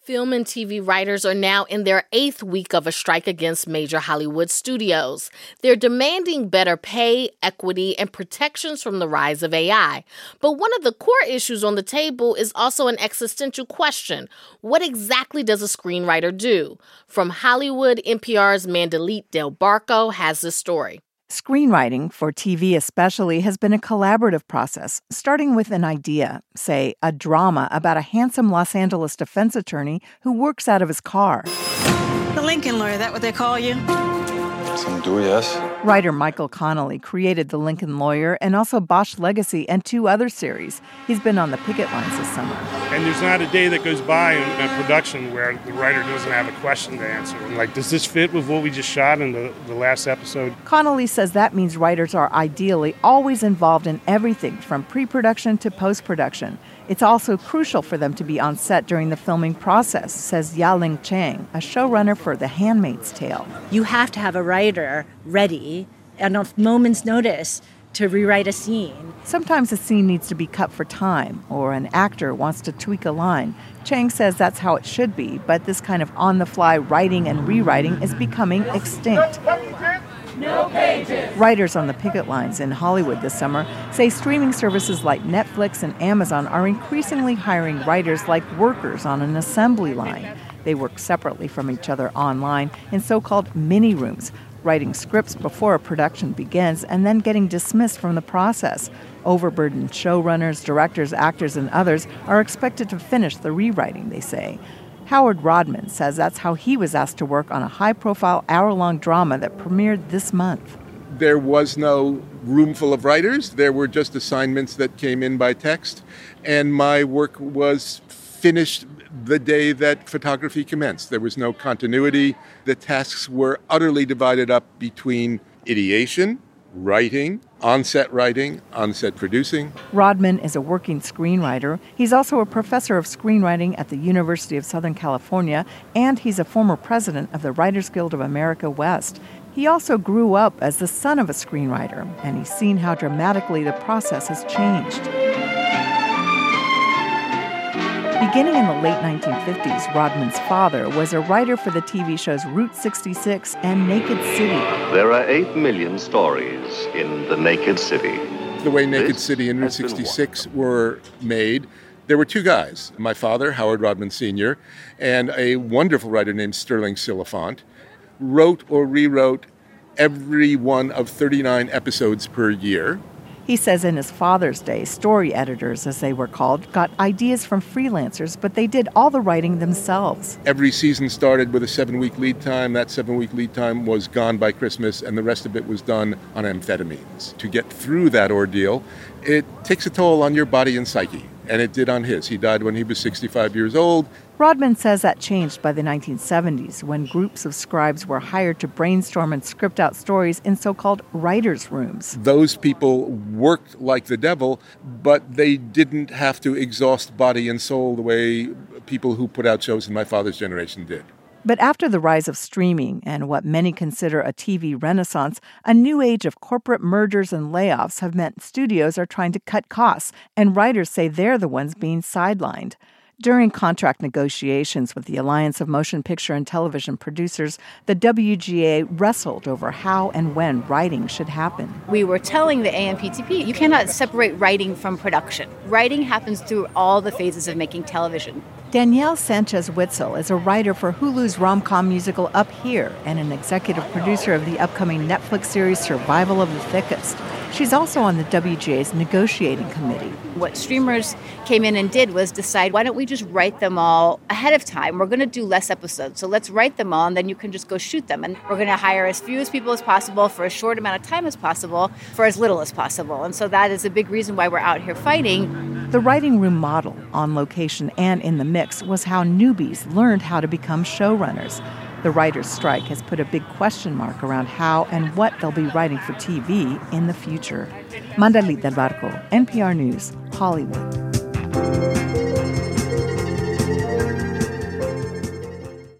Film and TV writers are now in their 8th week of a strike against major Hollywood studios. They're demanding better pay, equity, and protections from the rise of AI. But one of the core issues on the table is also an existential question. What exactly does a screenwriter do? From Hollywood, NPR's Mandalit Del Barco has this story. Screenwriting, for TV especially, has been a collaborative process, starting with an idea, say, a drama about a handsome Los Angeles defense attorney who works out of his car. The Lincoln Lawyer, that what they call you? Some do, yes. Writer Michael Connelly created The Lincoln Lawyer and also Bosch Legacy and 2 other series. He's been on the picket lines this summer. And there's not a day that goes by in production where the writer doesn't have a question to answer. And like, does this fit with what we just shot in the last episode? Connelly says that means writers are ideally always involved in everything from pre-production to post-production. It's also crucial for them to be on set during the filming process, says Ya-Ling Chang, a showrunner for The Handmaid's Tale. You have to have a writer ready at a moment's notice to rewrite a scene. Sometimes a scene needs to be cut for time, or an actor wants to tweak a line. Chang says that's how it should be, but this kind of on-the-fly writing and rewriting is becoming extinct. No pages. Writers on the picket lines in Hollywood this summer say streaming services like Netflix and Amazon are increasingly hiring writers like workers on an assembly line. They work separately from each other online in so-called mini rooms, writing scripts before a production begins and then getting dismissed from the process. Overburdened showrunners, directors, actors, and others are expected to finish the rewriting, they say. Howard Rodman says that's how he was asked to work on a high-profile hour-long drama that premiered this month. There was no room full of writers. There were just assignments that came in by text, and my work was finished the day that photography commenced. There was no continuity. The tasks were utterly divided up between ideation, writing, on-set producing. Rodman is a working screenwriter. He's also a professor of screenwriting at the University of Southern California, and he's a former president of the Writers Guild of America West. He also grew up as the son of a screenwriter, and he's seen how dramatically the process has changed. Beginning in the late 1950s, Rodman's father was a writer for the TV shows Route 66 and Naked City. There are 8 million stories in The Naked City. The way Naked City and Route 66 were made, there were 2 guys, my father, Howard Rodman Sr., and a wonderful writer named Sterling Silliphant, wrote or rewrote every one of 39 episodes per year. He says in his father's day, story editors, as they were called, got ideas from freelancers, but they did all the writing themselves. Every season started with a 7-week lead time. That 7-week lead time was gone by Christmas, and the rest of it was done on amphetamines. To get through that ordeal, it takes a toll on your body and psyche, and it did on his. He died when he was 65 years old. Rodman says that changed by the 1970s, when groups of scribes were hired to brainstorm and script out stories in so-called writers' rooms. Those people worked like the devil, but they didn't have to exhaust body and soul the way people who put out shows in my father's generation did. But after the rise of streaming and what many consider a TV renaissance, a new age of corporate mergers and layoffs have meant studios are trying to cut costs, and writers say they're the ones being sidelined. During contract negotiations with the Alliance of Motion Picture and Television Producers, the WGA wrestled over how and when writing should happen. We were telling the AMPTP, you cannot separate writing from production. Writing happens through all the phases of making television. Danielle Sanchez-Witzel is a writer for Hulu's rom-com musical Up Here and an executive producer of the upcoming Netflix series Survival of the Thickest. She's also on the WGA's negotiating committee. What streamers came in and did was decide, why don't we just write them all ahead of time? We're going to do less episodes, so let's write them all, and then you can just go shoot them. And we're going to hire as few as people as possible for as short amount of time as possible for as little as possible. And so that is a big reason why we're out here fighting. The writing room model, on location and in the mix, was how newbies learned how to become showrunners. The writers' strike has put a big question mark around how and what they'll be writing for TV in the future. Mandalit Del Barco, NPR News, Hollywood.